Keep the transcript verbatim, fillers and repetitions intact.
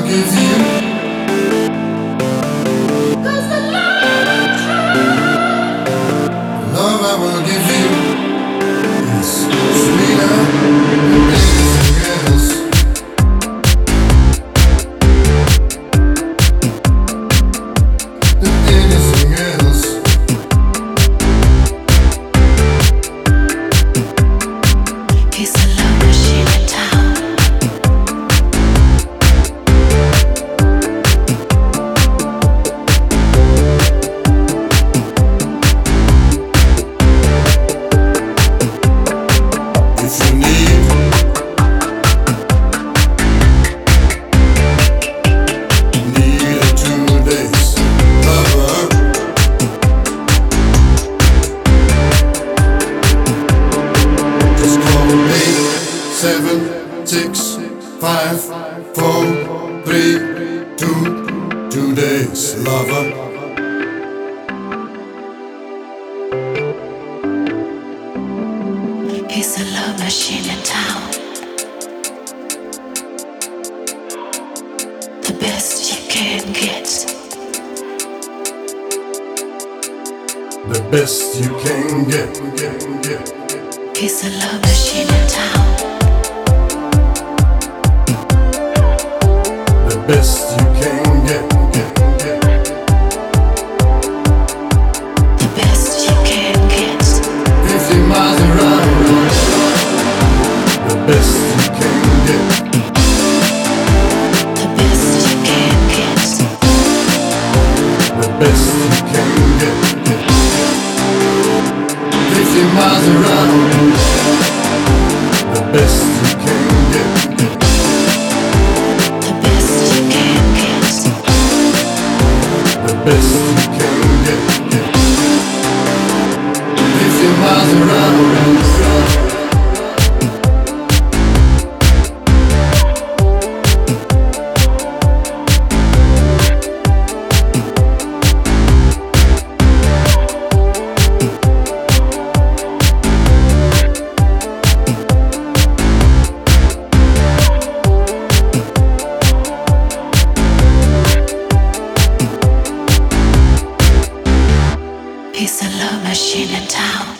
give you. Love I will give you is sweeter than anything else. Than anything else. He's a love machine in town. If you need need a two days lover, just call eight seven six five four three two two days lover. He's a love machine in town. The best you can get. The best you can get, get, get. He's a love machine in town. The best you can get, get, get. The best you can get. Fifty miles around. The best you can get. The best you can get. The best you can get, get. Fifty miles around. The best you can get, get. The best you can get. The best you can get, get. Fifty miles around. He's a love machine in town.